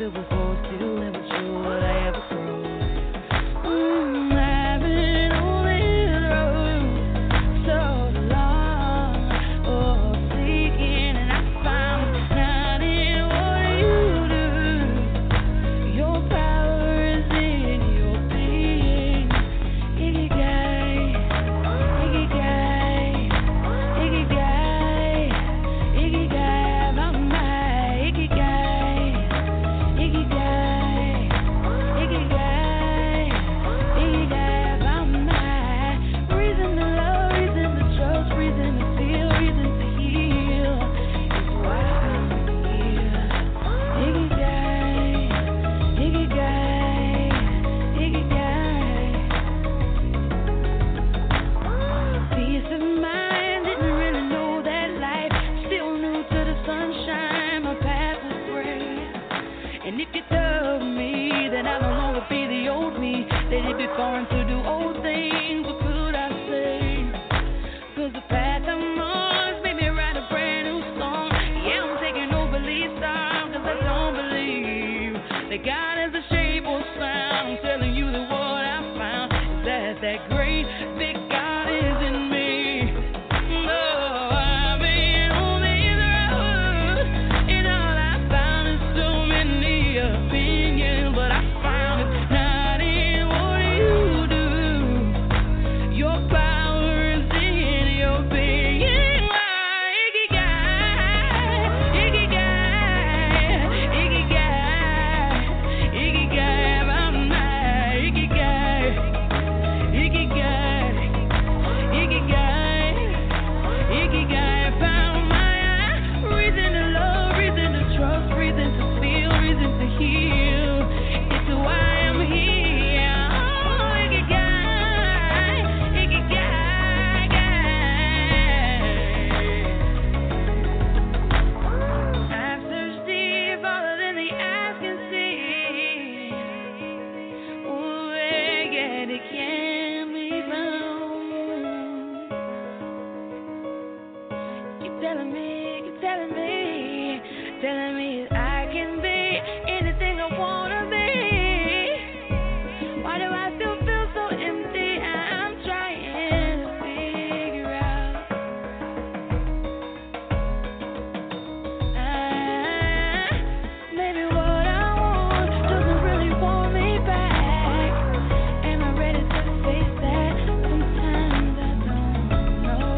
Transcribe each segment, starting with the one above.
feel before, still never sure will I ever grow. I've been on this road so long, oh, seeking, and I found it's not in what you do. Your power is in your being. Ikigai, Ikigai, Ikigai, Ikigai, mama, Ikigai, Ikigai, Ikigai, Ikigai, mama. Reason to love, reason to trust, reason to feel, reason to heal. It's why I'm here. Ikigai, Ikigai, Ikigai. Peace of mind, didn't really know that life. Still new to the sunshine, my path was gray. And if you love me, then I'll no longer be the old me. Let it be foreign to do old things, what could I say? 'Cause the path I'm on made me write a brand new song. Yeah, I'm taking over lead song, 'cause I don't believe that God has a shape or sound. I'm telling you that what I found is that great big God is in me. Oh, I've been on this road, and all I found is so many opinions, but I found it's not in what you do. Your power is in your being. Ikigai, Ikigai, Ikigai, Ikigai, mama, Ikigai, Ikigai, Ikigai, Ikigai, found my reason to love, reason to trust, reason to feel, reason to heal. It's why I'm here. Oh, Ikigai, Ikigai, I've searched deep, farther than the eyes can see. Oh, yet it can't be found. Keep telling me I can be anything I wanna be. Why do I still feel so empty? I'm trying to figure out. Maybe what I want doesn't really want me back. Am I ready to face that? Sometimes I don't know.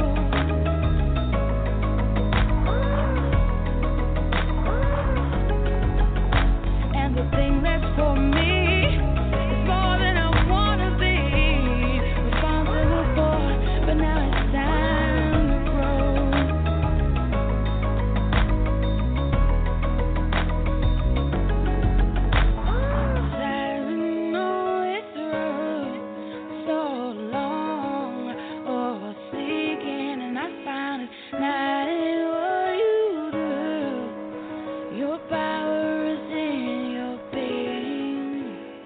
And the thing that's for me is more than I wanna be responsible for. But now it's time to grow. I've been on this road so long, oh, seeking, and I found it not in what you do. Your power is in your being.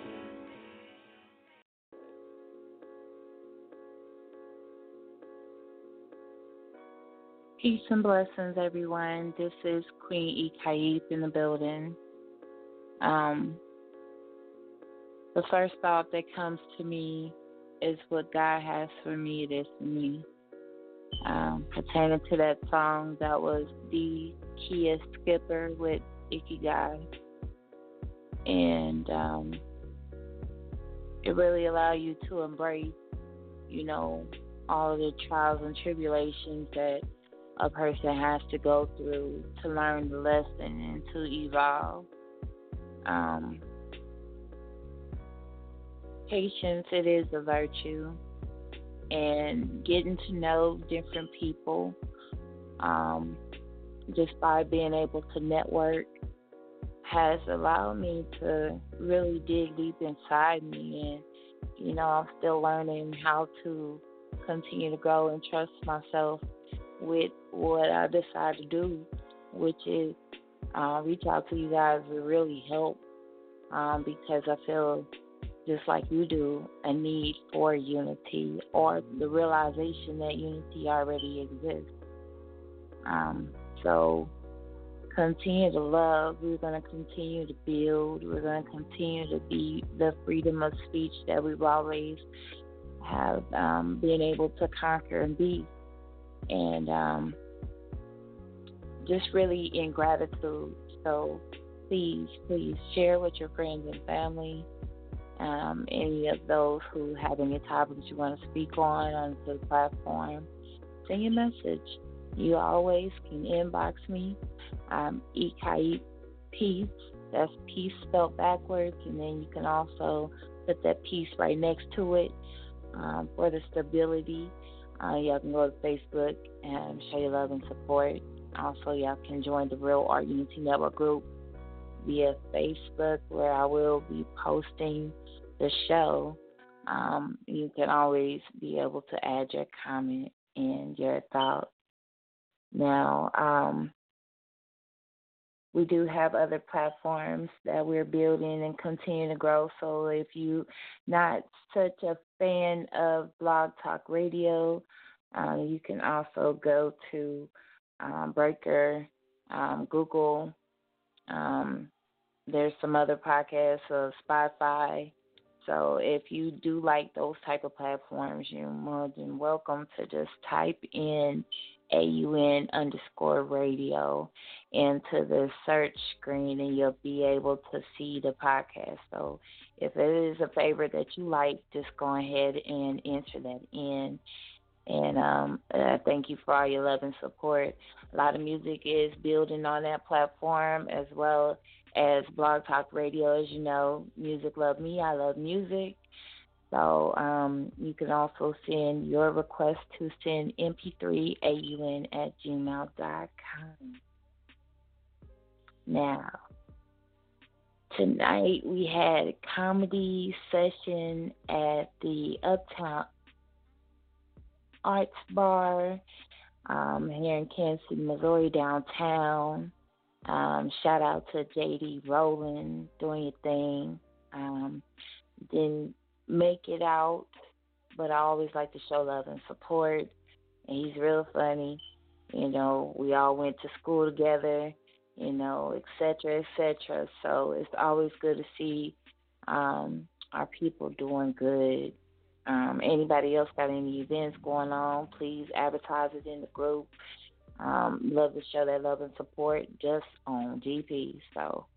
Peace and blessings, everyone. This is Queen Ikaif in the building. The first thought that comes to me is what God has for me, it is for me. Pertaining to that song, that was the Kia Skipper with Ikigai. And it really allows you to embrace, all of the trials and tribulations that a person has to go through to learn the lesson and to evolve. Patience, it is a virtue, and getting to know different people, just by being able to network, has allowed me to really dig deep inside me, and I'm still learning how to continue to grow and trust myself with what I decide to do, which is reach out to you guys to really help, because I feel just like you do, a need for unity, or the realization that unity already exists. So continue to love. We're going to continue to build. We're going to continue to be the freedom of speech that we've always have been able to conquer and be. And just really in gratitude. So please share with your friends and family. Any of those who have any topics you want to speak on the platform, send your message. You always can inbox me. Ikaip Peace. That's peace spelled backwards, and then you can also put that peace right next to it for the stability. Y'all can go to Facebook and show your love and support. Also, y'all can join the Real Art Unity Network group via Facebook, where I will be posting the show. You can always be able to add your comment and your thoughts. Now, we do have other platforms that we're building and continue to grow. So if you're not such a fan of Blog Talk Radio, you can also go to Breaker, Google. There's some other podcasts of Spotify. So if you do like those type of platforms, you're more than welcome to just type in AUN_radio into the search screen, and you'll be able to see the podcast. So if it is a favorite that you like, just go ahead and enter that in. And thank you for all your love and support. A lot of music is building on that platform, as well as Blog Talk Radio. As you know, music love me, I love music. So you can also send your request to send mp3aun@gmail.com. Now, tonight we had a comedy session at the Uptown Arts Bar here in Kansas City, Missouri, downtown. Shout out to J.D. Rowland, doing your thing. Didn't make it out, but I always like to show love and support. And he's real funny. You know, we all went to school together, you know, et cetera, et cetera. So it's always good to see our people doing good. Anybody else got any events going on, please advertise it in the group. Love to show that love and support just on GP. So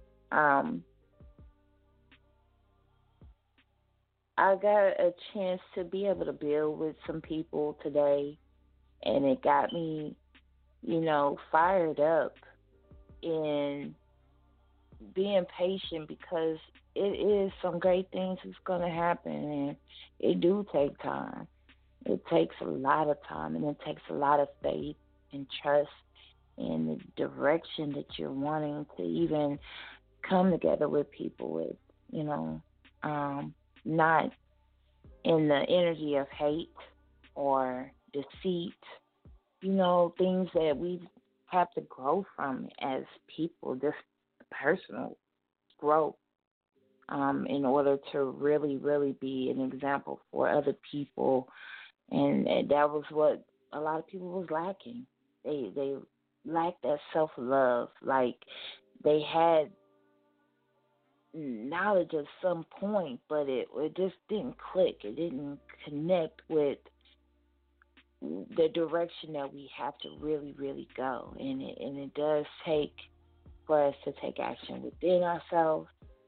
I got a chance to be able to build with some people today, and it got me, you know, fired up in being patient, because it is some great things that's going to happen, and it do take time. It takes a lot of time, and it takes a lot of faith and trust in the direction that you're wanting to even come together with people with, you know, not in the energy of hate or deceit, you know, things that we have to grow from as people, just personal growth, in order to really, really be an example for other people. And that was what a lot of people was lacking. They lacked that self-love. Like, they had knowledge at some point, but it just didn't click. It didn't connect with the direction that we have to really, really go. And it does take for us to take action within ourselves,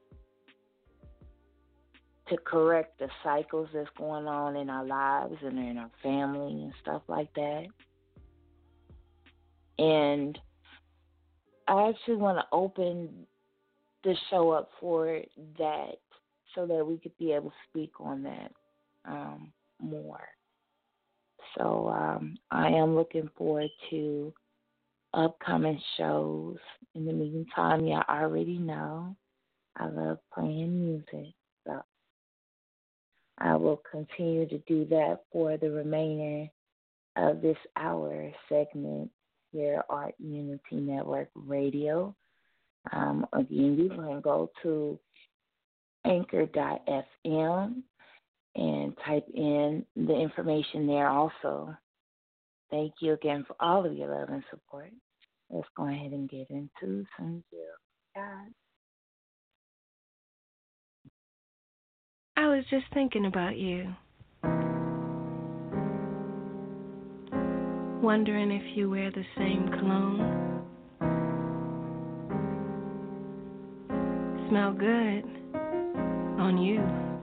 to correct the cycles that's going on in our lives and in our family and stuff like that. And I actually want to open the show up for that, so that we could be able to speak on that more. So I am looking forward to upcoming shows. In the meantime, y'all already know I love playing music. So I will continue to do that for the remainder of this hour segment here, Art Unity Network Radio. Again, you can go to anchor.fm and type in the information there also. Thank you again for all of your love and support. let's go ahead and get into some jail. God. I was just thinking about you. Wondering if you wear the same cologne. Smell good on you.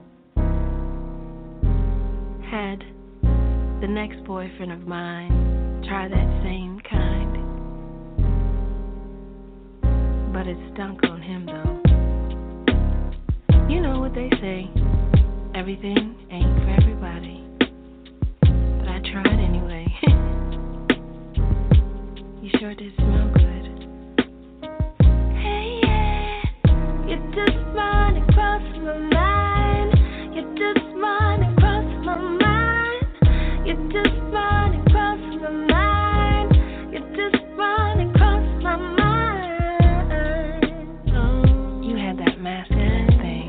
Had the next boyfriend of mine try that same kind. But it stunk on him though. You know what they say, everything ain't for everybody. But I tried anyway. You sure did smell good. Hey, yeah, you just run across my mind. You just run across my mind. You just run across my mind. You just run across my mind. Oh, you had that masculine thing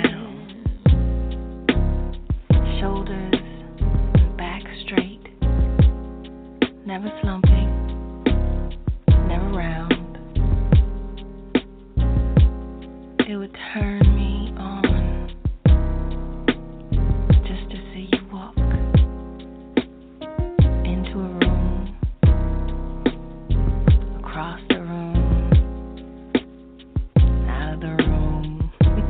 down. Shoulders and back straight. Never slumping. Never round. It would turn me on just to see you walk into a room, across the room, out of the room.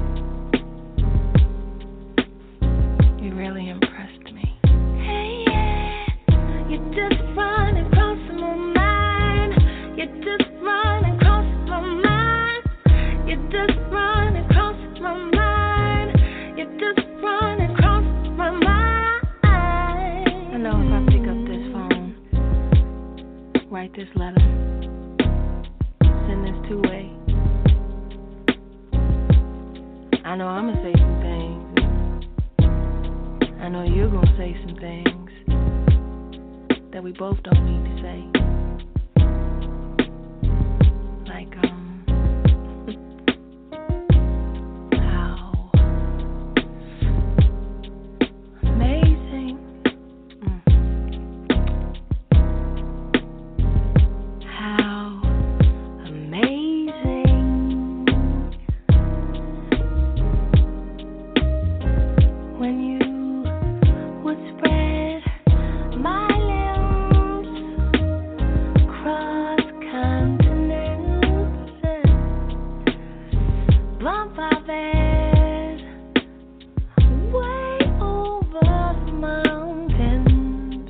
You really impressed me. Hey, yeah, you just run across my mind. You just run across my mind. You just run across my mind. You just run across my mind. I know if I pick up this phone, write this letter, send this two-way, I know I'm gonna say some things. I know you're gonna say some things that we both don't need to say. Like, how amazing, how amazing when you would spread my limbs across continents and bump our bed way over the mountains.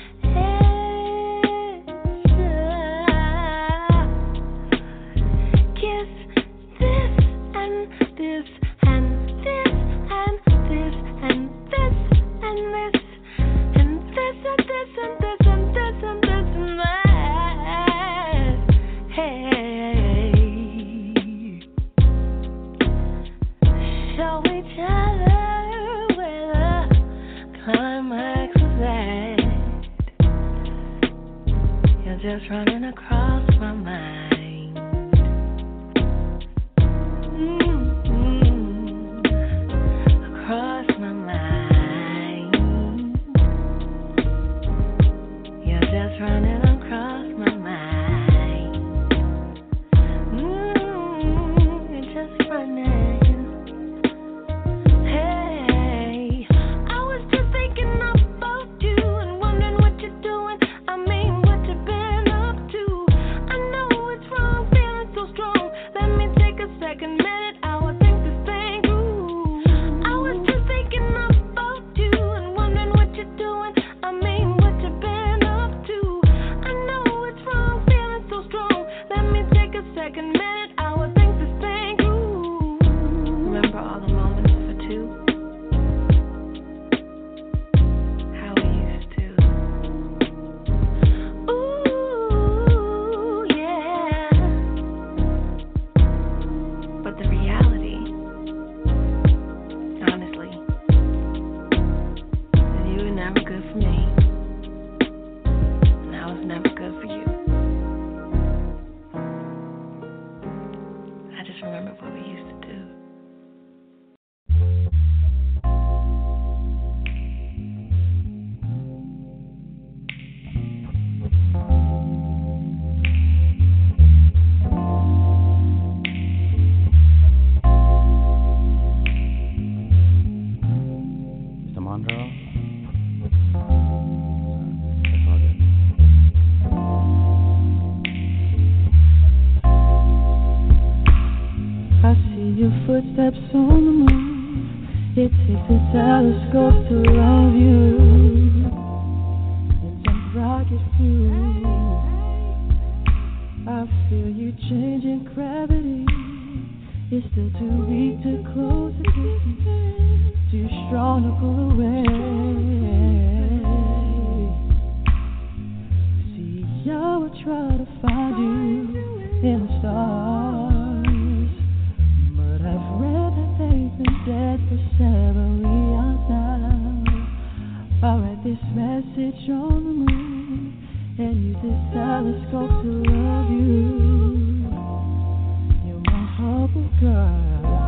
Kiss this and this and this and this and this and this and this and this and this and this and this and that. Hey, show each other where the climax is at. You're just running across my mind. Across my mind. You're just running across my mind. You're just running. Hey, I was just thinking about you and wondering what you're doing. I mean, what you've been up to. I know steps on the moon. It takes a telescope to love you. And some rocket fuel. I feel you changing gravity. It's still too weak to close the distance. Too strong to pull away. See, I would try to find you in the stars, but I've read that they've been dead for several eons now. I'll write this message on the moon and use this telescope to love you. You're my Hubble girl.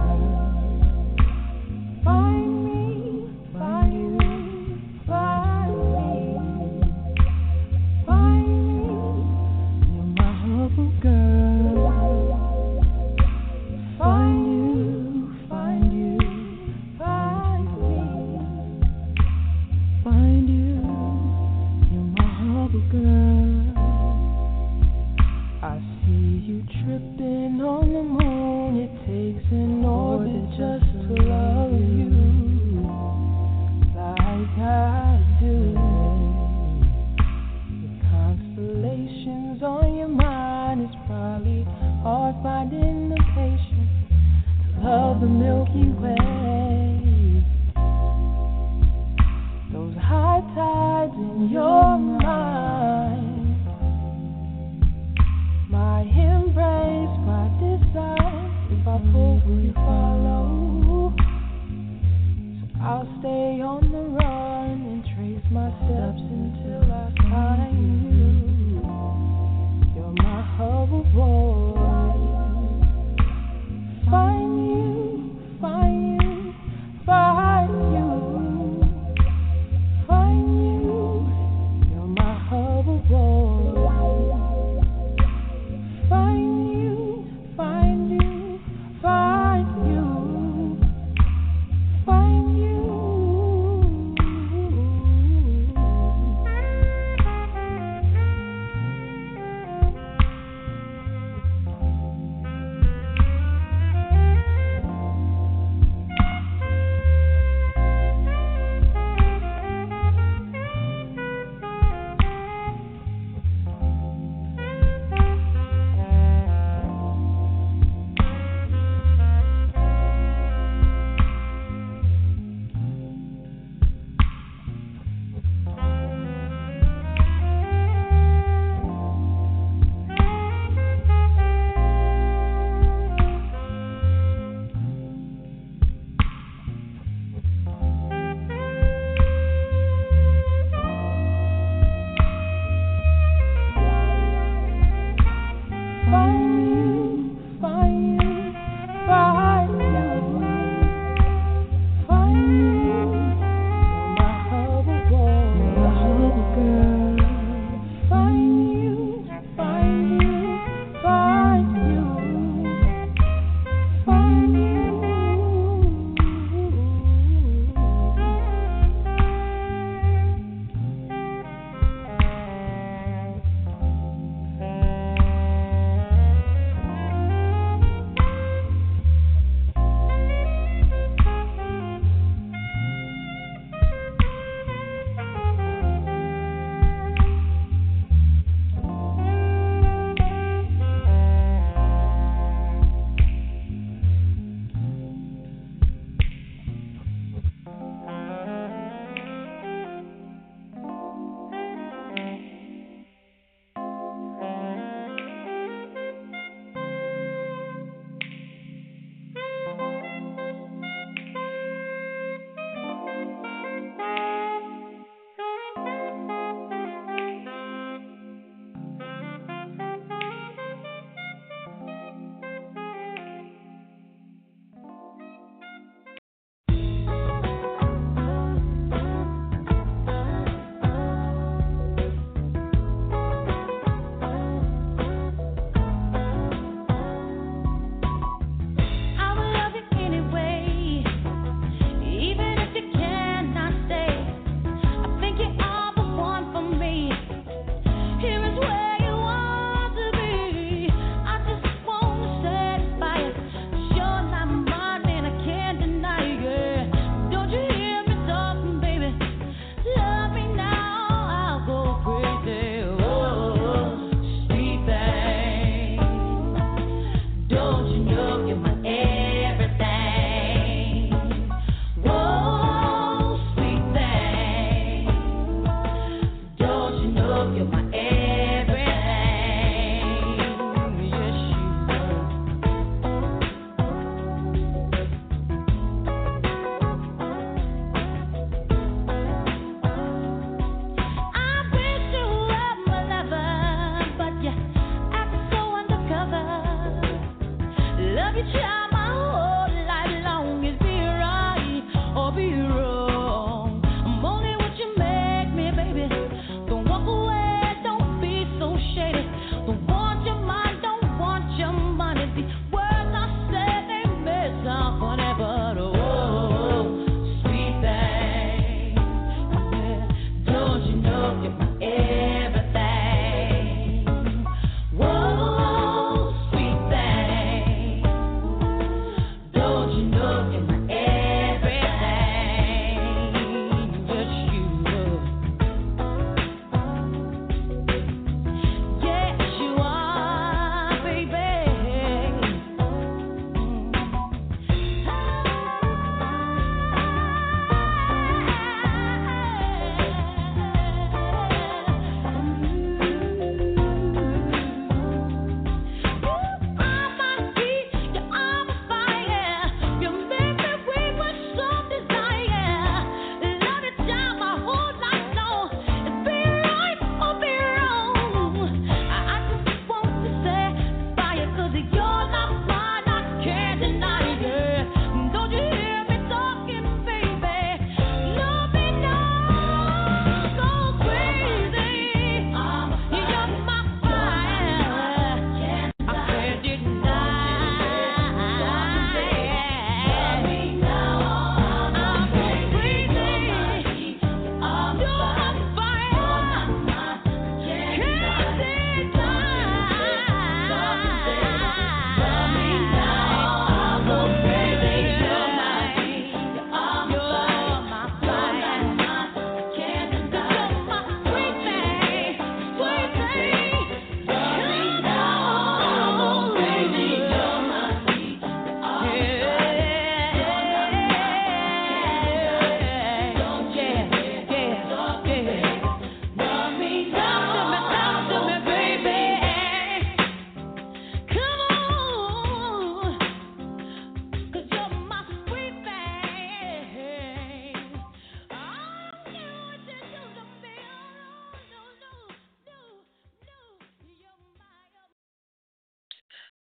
Find me, find you, find me, find me. You're my Hubble girl. Find you, find you, find me, find you. You're my Hubble girl. I see you tripping on the moon. It takes an orbit just to love you, like I do. The constellations on your mind, it's probably hard finding the patience to love the Milky Way. Those high tides in your mind, my embrace by design. If I pull, will you follow? So I'll stay on the run and trace my steps until I find you. You're my Hubble boy. Find you, find you, find you, find you. You're my Hubble boy. Find you, find you, find you, find you.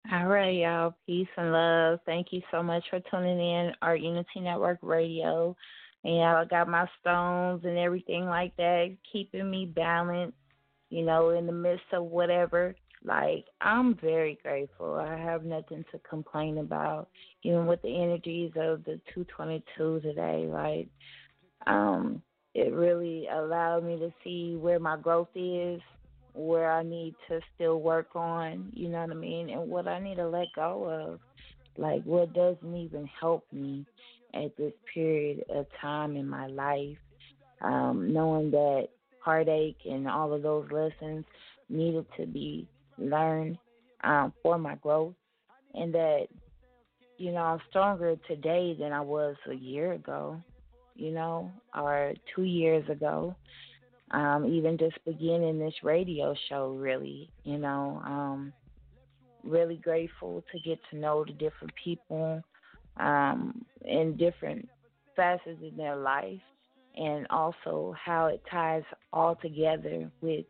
All right, y'all. Peace and love. Thank you so much for tuning in, our Unity Network Radio. And y'all got my stones and everything like that, keeping me balanced, in the midst of whatever. Like, I'm very grateful. I have nothing to complain about, even with the energies of the 222 today. Like, it really allowed me to see where my growth is, where I need to still work on, you know what I mean, and what I need to let go of, like what doesn't even help me at this period of time in my life, knowing that heartache and all of those lessons needed to be learned for my growth, and that, I'm stronger today than I was a year ago, or 2 years ago. Even just beginning this radio show, really, really grateful to get to know the different people in different facets in their life, and also how it ties all together with,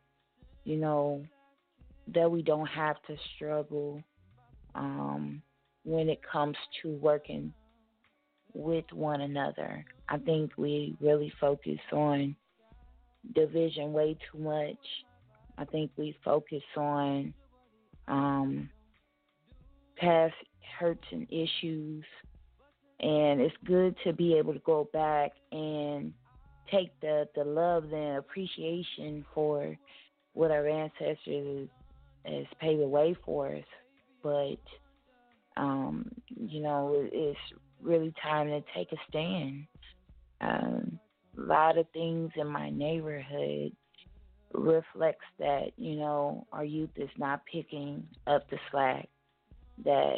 that we don't have to struggle when it comes to working with one another. I think we really focus on division way too much. I think we focus on past hurts and issues, and it's good to be able to go back and take the love and appreciation for what our ancestors has paved the way for us. But it's really time to take a stand. A lot of things in my neighborhood reflects that, our youth is not picking up the slack, that,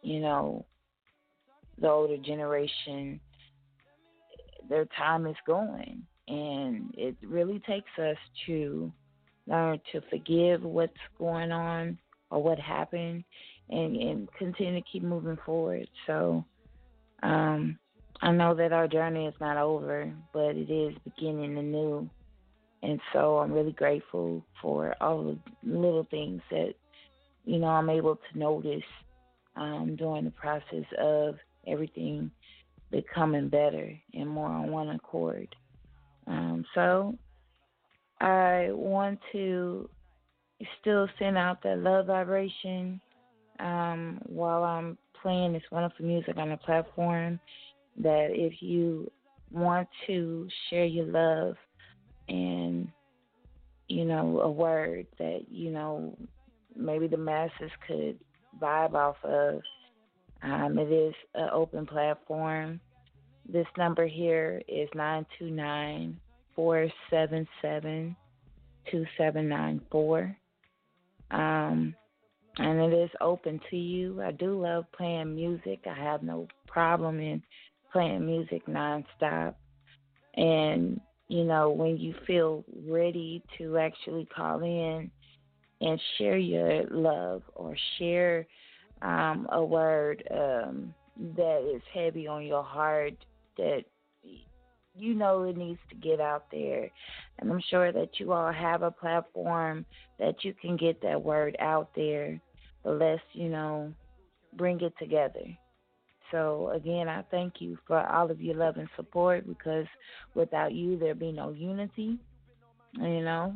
the older generation, their time is going. And it really takes us to learn to forgive what's going on or what happened, and continue to keep moving forward. So, I know that our journey is not over, but it is beginning anew. And so I'm really grateful for all the little things that, I'm able to notice during the process of everything becoming better and more on one accord. So I want to still send out that love vibration while I'm playing this wonderful music on the platform, that if you want to share your love and, a word that, maybe the masses could vibe off of, it is an open platform. This number here is 929-477-2794. And it is open to you. I do love playing music. I have no problem in playing music nonstop. And, when you feel ready to actually call in and share your love or share a word that is heavy on your heart, that it needs to get out there. And I'm sure that you all have a platform that you can get that word out there, but let's, bring it together. So, again, I thank you for all of your love and support, because without you, there'd be no unity, I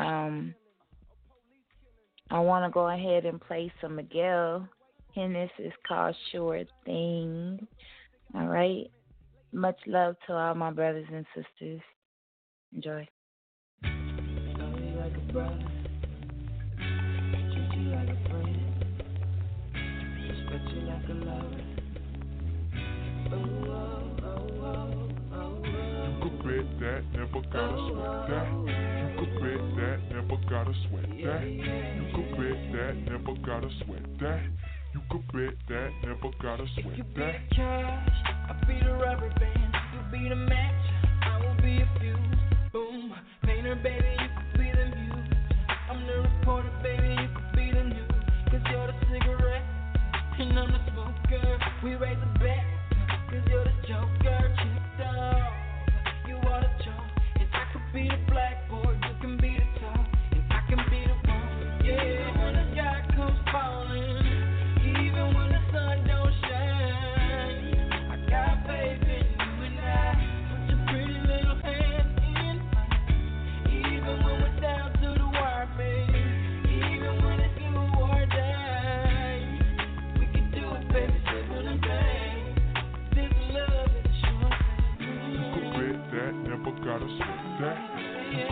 want to go ahead and play some Miguel, and this is called Sure Thing. All right? Much love to all my brothers and sisters. Enjoy. Love you like a brother, treat you like a friend, respect you like a lover. You could bet that, never gotta sweat that. You could bet that, never gotta sweat that. You could bet that, never gotta sweat that. You could bet that, never gotta sweat that. You be the cash, I'll be the rubber band. You be the match, I will be a fuse. Boom, painter, baby, you could be the muse. I'm the reporter, baby, you could be the news. Cause you're the cigarette, and I'm the smoker. We raise the bet, cause you're the joker. Checked off, you are the chalk. And I could be the blackboard, you can be the top. And I can be the one, yeah, when the sky comes falling.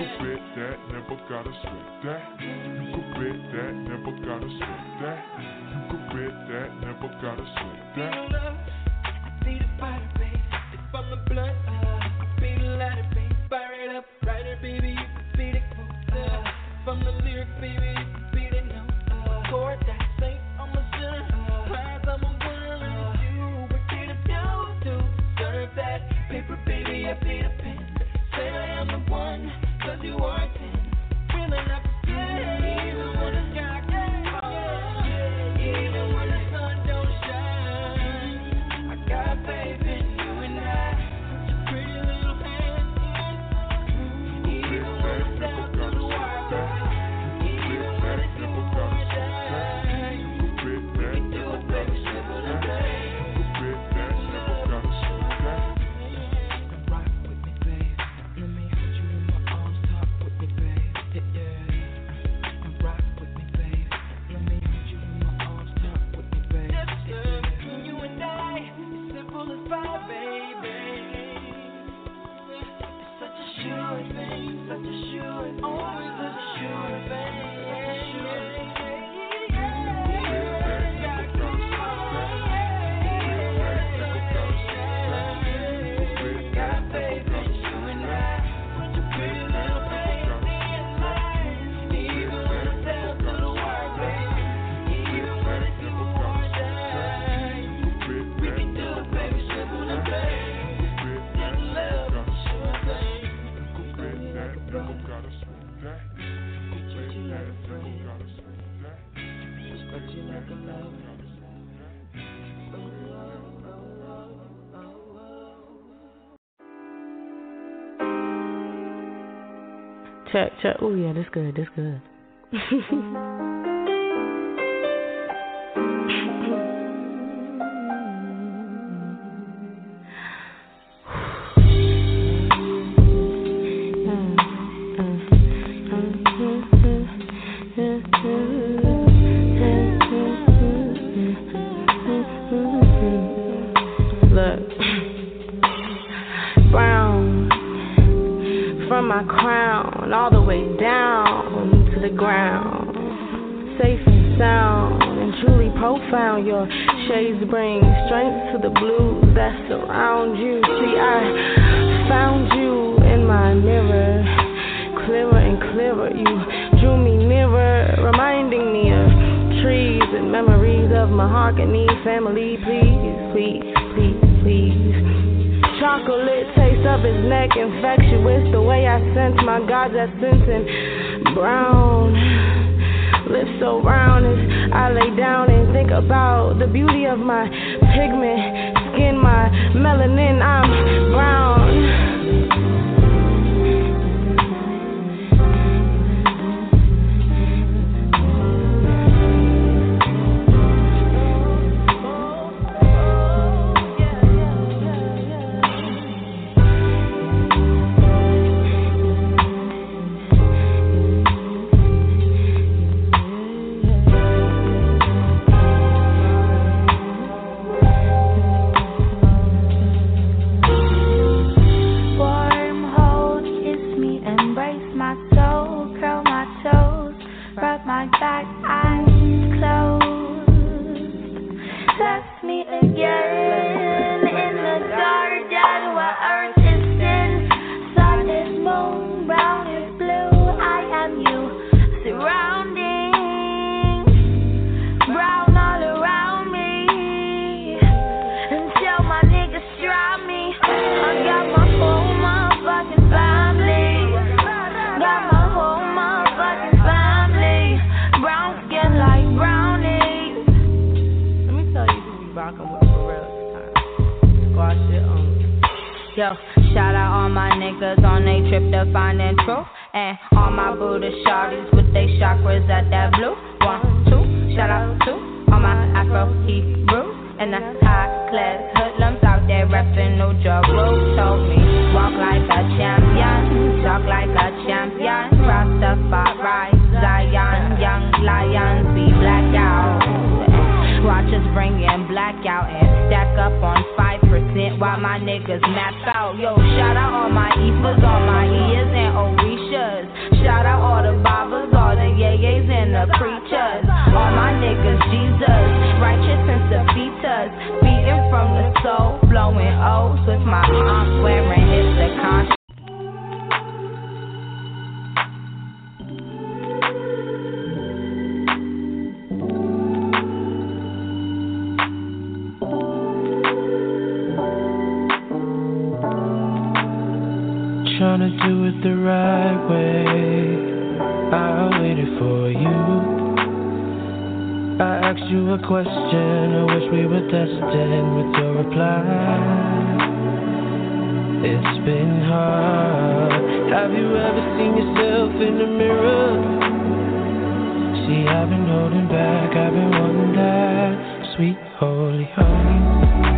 could bet that, never gotta sweat that. You could bet that, never gotta sweat that. You could bet that, never gotta sweat that. See the fire, baby. It's from the blood. Be the lighter, baby. Fire it up, writer, baby. You can be the quote. From the lyric, baby. You can be the note. Chord that sing, I'm a sinner. Prize, I'm a winner. And you were get a down to serve that paper, baby. I be the pen. Say I am the one, 'cause you are a 10. Really not to stay, even when the sky gets hard. Even when the sun don't shine. I got faith in you and I. Such a pretty little hand. Even when it's down to the wire. Even when it's too far shine. We can do it, baby, simple and plain. Rock with me, babe. Let me hold you in my arms. Talk with me, babe. Yeah. And rock with me, babe. Let me hold you in my arms. Talk with me, babe. Yeah. Between you and I, it's simple as fire, baby. It's such a sure thing, such a sure thing, always a sure thing. Got faith in you and I. Such a pretty little baby in mine. Even when it's down to the wire, baby. Even when it's too far shine. We can do it, baby, simple and plain. This love is a sure thing. You could bet that, never gotta sweat that. You could bet that, never gotta sweat that. But you never love me. Check. Oh yeah, this good. Look, brown from my crown all the way down to the ground, safe and sound and truly profound. Your shades bring strength to the blues that surround you. See, I found you in my mirror, clearer and clearer. You drew me nearer, reminding me of trees and memories of mahogany. Family, please. Chocolate taste of his neck, infectious. The way I sense my God's essence and brown lips so round as I lay down and think about the beauty of my pigment skin, my melanin. I'm brown. Yo, shout out all my niggas on they trip to finding truth. And all my Buddha shawties with they chakras at that blue. 1, 2, shout out to all my Afro Hebrews and the high class hoodlums out there reppin' New Jerusalem. Told me, walk like a champion, talk like a champion. Rastafari, Zion, young lions be black out. Watch us bring in blackout and stack up on 5% while my niggas map out. Yo, shout out all my Ifas, all my Ias and Orishas. Shout out all the Babas, all the yayas and the preachers. All my niggas, Jesus, righteous and Savitas. Beating from the soul, blowing O's with my arms, wearing hits the conscience. Tryna do it the right way. I waited for you. I asked you a question. I wish we were destined with your reply. It's been hard. Have you ever seen yourself in the mirror? See, I've been holding back. I've been wanting that sweet holy honey.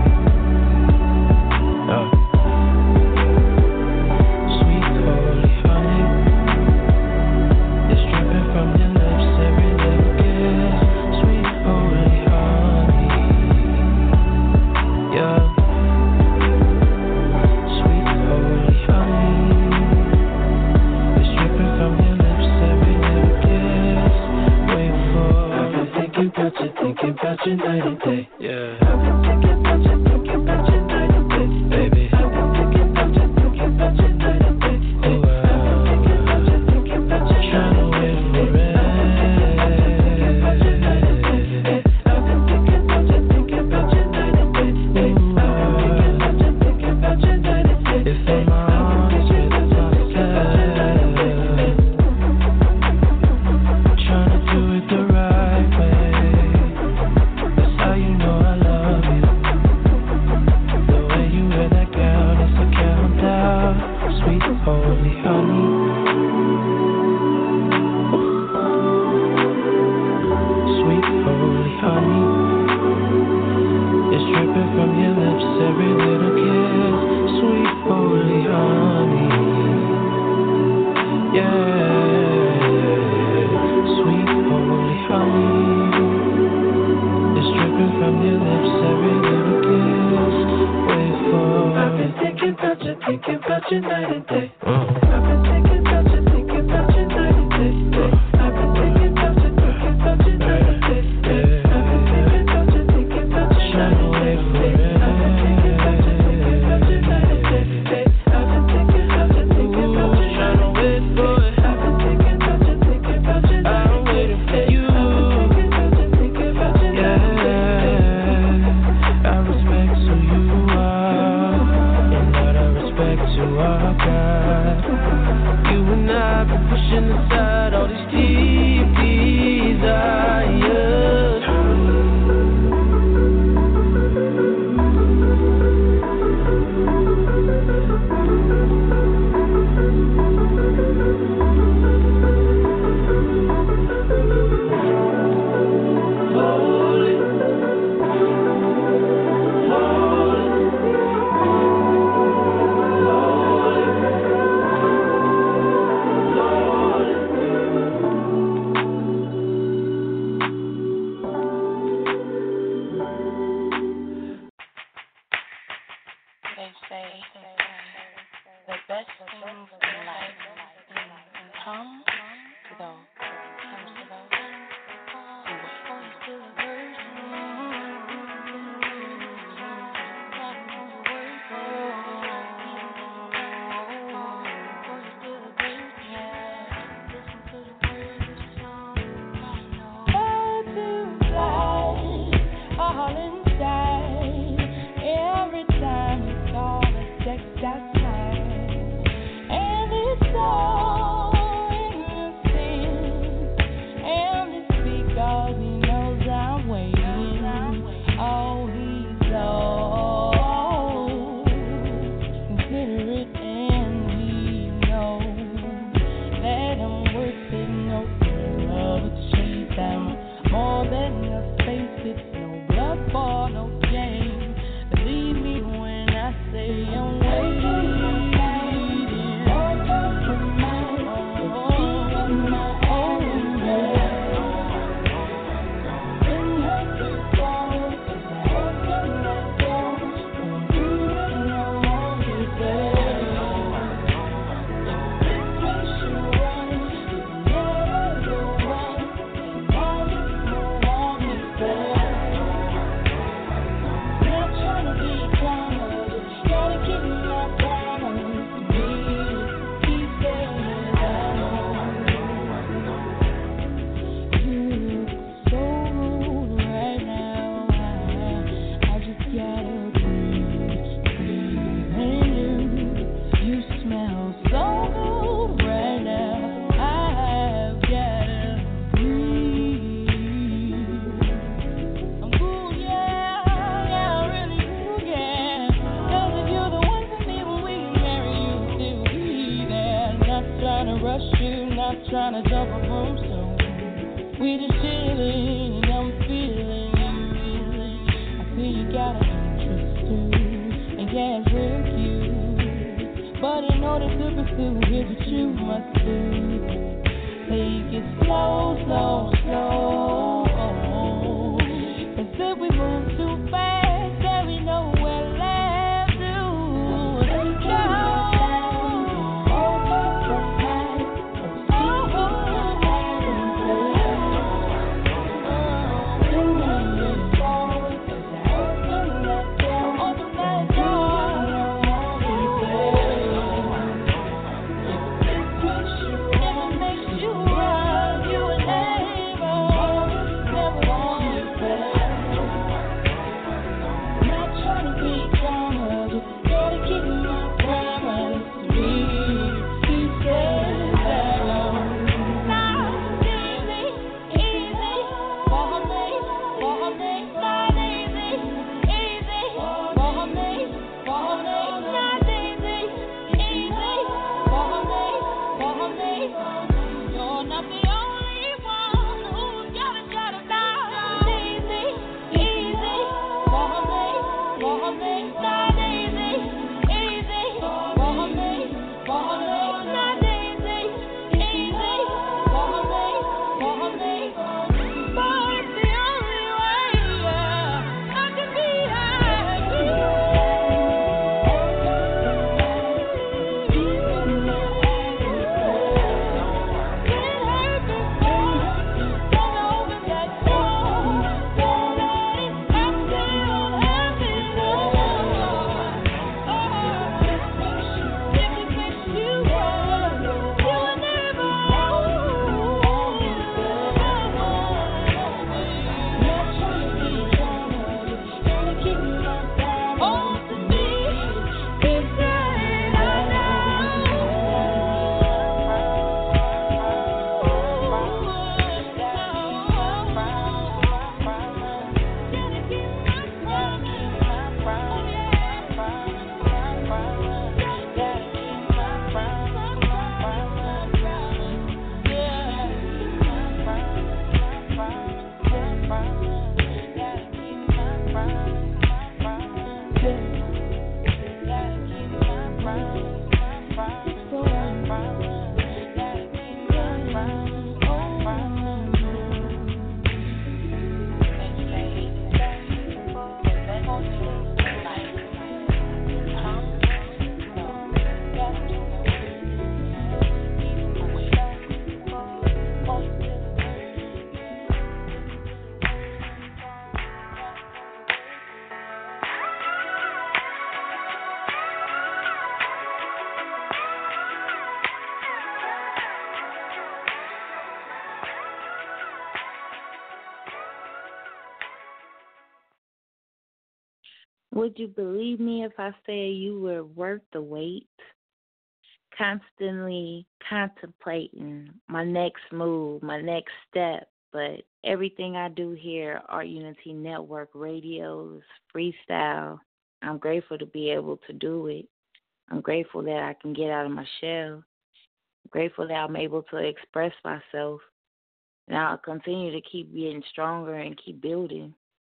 Thinking about you night and day. Yeah. I've been thinking about you night and day. Baby. I've been thinking about you night and day. Oh, I've been thinking about you trying to wait for it. I've been thinking about you night and day. I've been thinking about you night and day. If I'm honest with myself, trying to do it the right way. Holy honey, sweet holy honey, it's dripping from your lips, every little kiss. Sweet holy honey, yeah. Sweet holy honey, it's dripping from your lips, every little kiss. Wait for. I've been thinking about you night and day. I've been thinking about you night and day. I've been thinking about you night and day. I've been thinking about you trying to wait for it. I've been thinking about you night and day. I've been thinking about you trying to wait for it. I've been thinking about you I'm waiting for you. Yeah, I respect who you are, and Lord, I respect you are God. You and I been pushing aside all these deep desires. tryna jump a broomstone. We just chillin' and I'm feeling. I see you got an interest too, and yeah, it's real cute. But in order to pursue, here's what you must do. Take it slow, slow, slow. 'Cause if we move too fast, there ain't nowhere left to go. Would you believe me if I say you were worth the wait? Constantly contemplating my next move, my next step, but everything I do here, Art Unity Network Radio, is freestyle. I'm grateful to be able to do it. I'm grateful that I can get out of my shell. I'm grateful that I'm able to express myself. And I'll continue to keep getting stronger and keep building.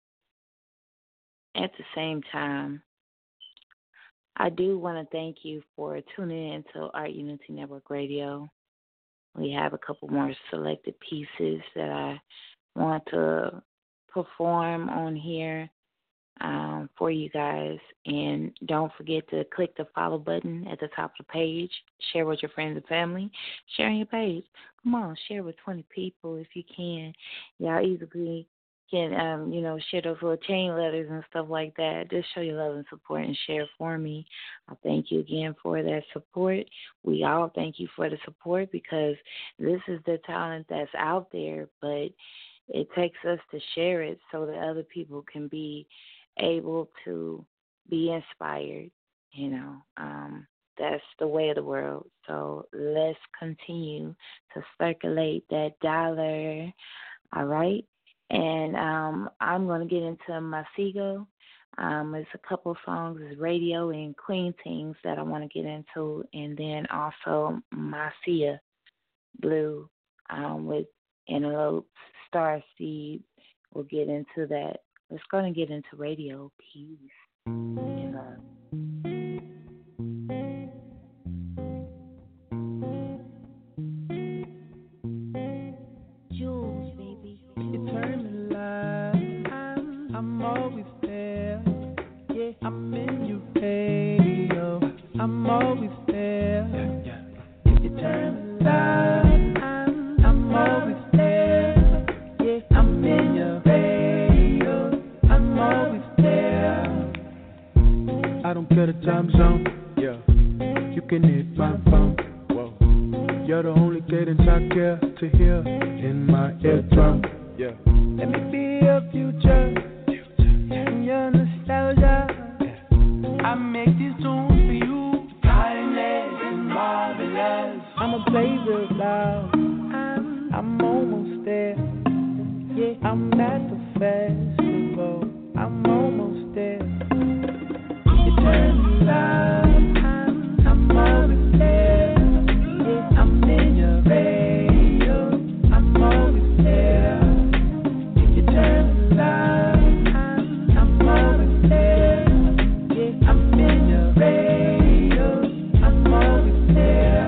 At the same time, I do want to thank you for tuning in to Art Unity Network Radio. We have a couple more selected pieces that I want to perform on here for you guys. And don't forget to click the follow button at the top of the page. Share with your friends and family. Share on your page. Come on, share with 20 people if you can. Y'all easily can, share those little chain letters and stuff like that. Just show your love and support and share for me. I thank you again for that support. We all thank you for the support because this is the talent that's out there, but it takes us to share it so that other people can be able to be inspired. That's the way of the world. So let's continue to circulate that dollar. All right? And I'm going to get into Masego. It's a couple songs, it's Radio and Queen Things that I want to get into, and then also Masia. Blue with Antelope, Starseed. We'll get into that. Let's go and get into radio. Peace and love. Jules, baby. Eternal life, I'm always there. Yeah, I'm in your radio. I'm always there. Eternal life, I'm always there. Yeah, I'm in your radio. I'm always there. I don't care the time zone. Yeah, you can hit my phone. Whoa, you're the only cadence I care to hear in my eardrum. Yeah, let me be your future. Your nostalgia. I make these tunes for you. Timeless and marvelous. I'ma play real loud. I'm almost there. Yeah, I'm at the festival. I'm almost there. Eternal love. I'm always there. Yeah, I'm in your radio. I'm always there. Eternal love. I'm always there. Yeah, I'm in your radio. I'm always there.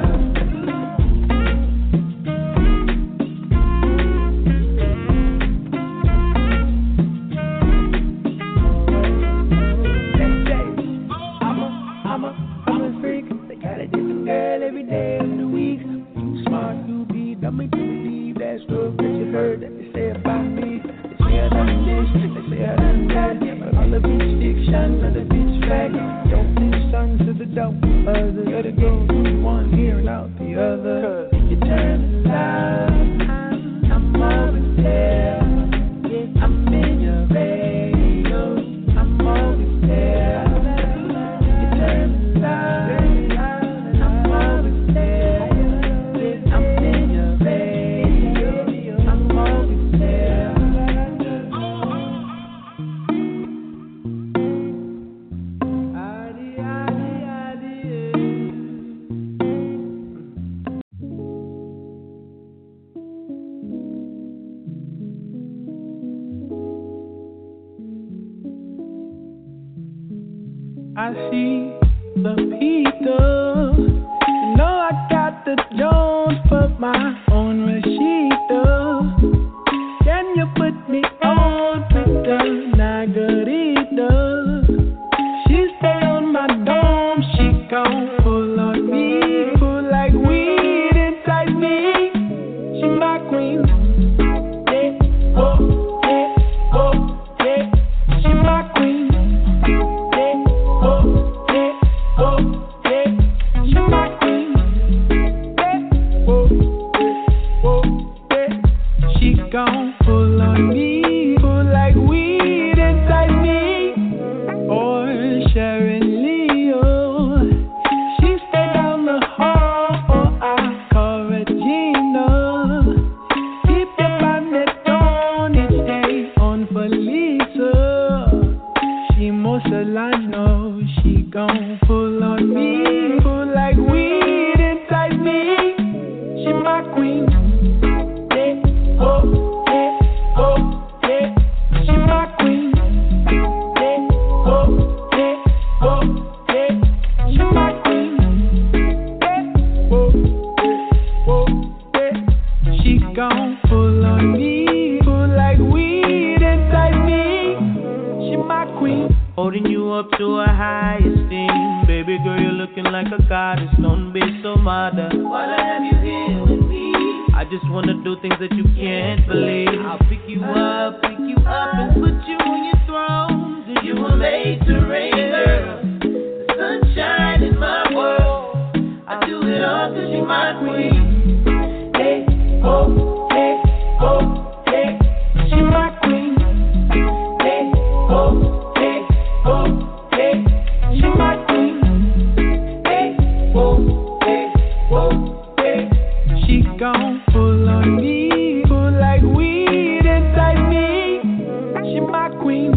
I'm a freak. They got a different girl every day of the week. You smart, you be dumb, me to believe that stuff that you heard that they say about me. They say I done this, they say I done that. But all of it's fiction, none of it's fact. Don't listen to the dope others. Gotta go through one ear and out the other. Eternal love, I'm always there. Yeah, I'm in your radio. I'm always there. Eternal love, I'm always there. Yeah, I'm in your radio. I'm always there. Adi, adi, adi, I see the Peter. You know I got the Jones for my own Rashida. Can you put me on with the Nagarita? She stay on my dome, she gon' pull on me, pull like weed inside me. She my queen, yeah, oh, yeah, oh, yeah. She my queen. Gon' pull on me, pull like weed inside me. Or Sharon Leo, she stay down the hall, or I call Regina. Keep your bonnet on each day on Felisa. She Mussolano, she gon' pull on me, pull like weed inside me. She my queen. Oh, yeah, oh, yeah, she my queen. Yeah, oh, yeah, oh, yeah, she my queen. Yeah, oh, yeah, oh, yeah, she gon' pull on me, pull like weed inside me. She my queen. Holding you up to a high esteem, baby girl, you're looking like a goddess. Don't be so mother. While I have you here with me, I just wanna do things that you can't believe. I'll pick you up and put you on your throne. And you were made to reign, girl. The sunshine in my world. I do it all 'cause you're my queen. Hey, oh, hey, oh, hey, she my queen. Hey, oh, hey, oh, hey, she my queen. Hey, oh, hey, oh, hey, she gon' pull on me, pull like weed inside me. She my queen.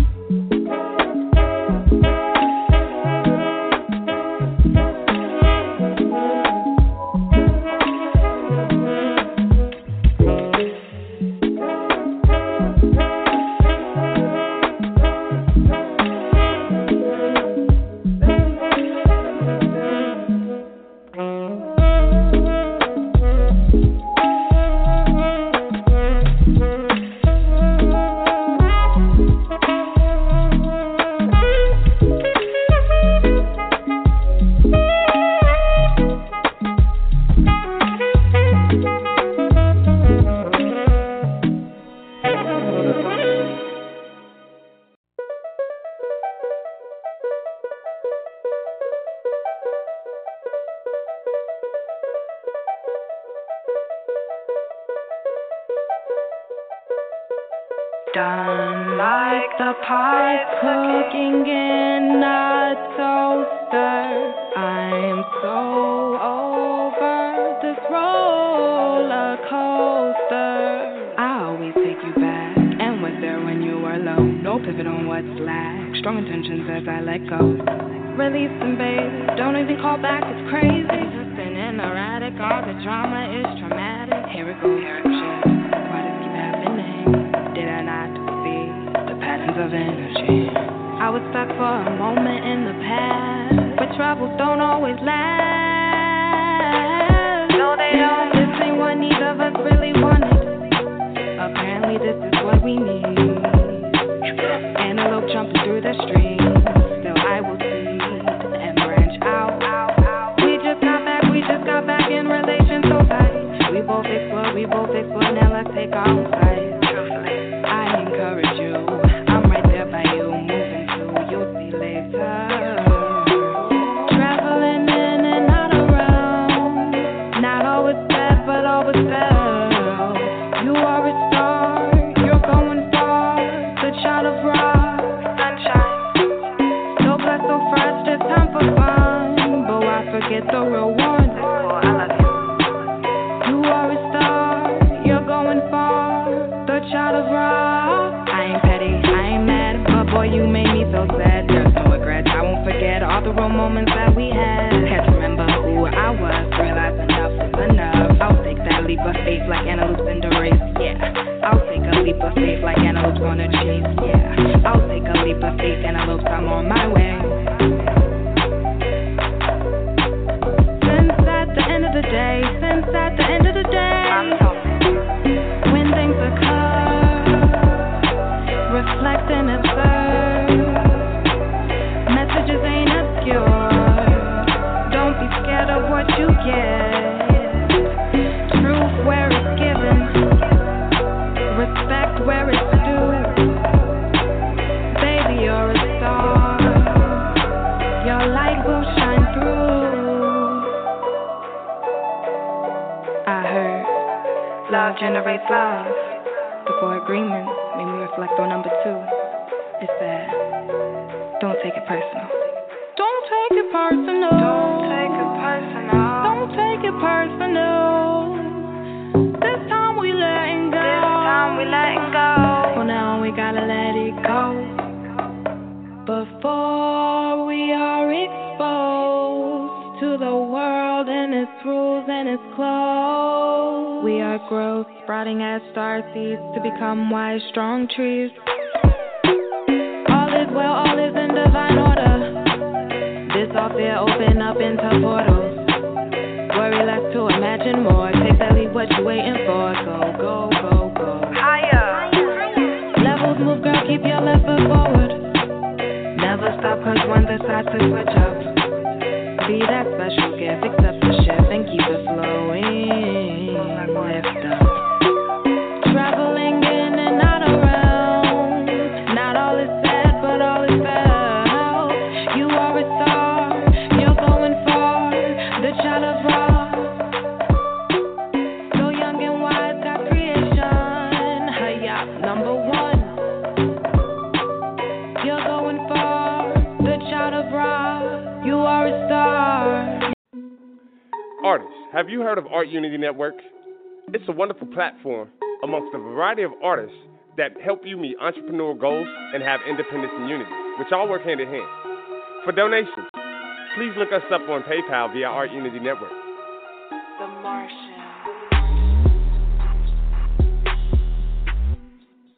Done like the pie cooking in a toaster. I'm so over this roller coaster. I always take you back and was there when you were low. No pivot on what's lack. Strong intentions as I let go. Releasing, baby. Don't even call back. It's crazy. Existing and erratic. All the drama is traumatic. Here it goes. Shit. Why does it keep happening? Did I not see the patterns of energy? I was stuck for a moment in the past, but travels don't always last. No, they don't. This ain't what neither of us really wanted. Apparently, this is what we need. Antelope jumping through the stream. Still, I will seed and branch out. We just got back in relation so tight. We both explore, now let's take our own side. Truthfully, I encourage you. I'm right there by you, moving through. You'll see later. Traveling in and out around. Not always bad, but always fell. You are a star, you're going far. The child of rock, sunshine. So blessed, so fresh, just time for fun. But why forget the real one? I love you. You are a star, you're going far. The child of rock. I ain't petty, I ain't mad, but boy, you made me so sad. There's no regrets, I won't forget all the real moments that we had. Had to remember who I was, realize enough is enough. I'll take that leap of faith like antelopes in the race, yeah. I'll take a leap of faith like antelopes gonna chase, yeah. I'll take a leap of faith, antelopes, I'm on my way. Since at the end of the day, when things occur, reflect and observe. Messages ain't obscure. Don't be scared of what you get. Truth where it's given, respect where it's due. Baby, you're a star. Your light will shine through. I heard love generates love. The four agreements made me reflect on number 2. It's that don't take it personal. Don't take it personal. Don't take it personal. Don't take it personal. This time we letting go. Well, now we gotta let it go before we are exposed to the world and its rules and its clothes. We are growth, sprouting as star seeds to become wise, strong trees. All is well, all is in divine order. Dissolve fear, open up into portals. Worry less to imagine more. Take that leap, what you waiting for? Go, go, go, go. Higher. Levels move, girl, keep your left foot forward. Never stop, cause one decides to switch up. Be that special gift, accept the shift and keep it flowing. Lift up. Traveling in and out around. Not all is sad, but all is felt. You are a star, you're going far. The child of rock. So young and wise, got creation. Hayat, number 1. You're going far. The child of rock. You are a star. Artists, have you heard of Art Unity Network? It's a wonderful platform amongst a variety of artists that help you meet entrepreneurial goals and have independence and unity, which all work hand in hand. For donations, please look us up on PayPal via Art Unity Network. The Martian.